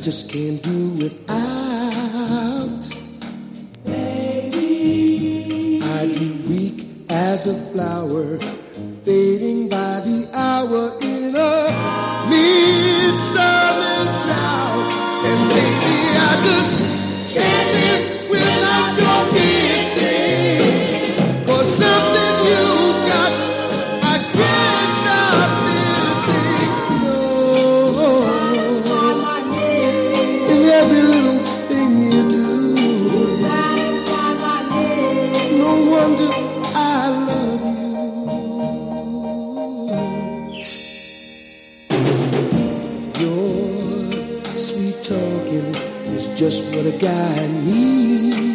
just can't do without. Baby, I'd be weak as a flower, fading by the hour in a midsummer's drought. And baby, I just can't live without your kissing. For something you've got, I can't stop missing. No, in every little thing you do, no wonder I love you. Your sweet talking is just what a guy needs.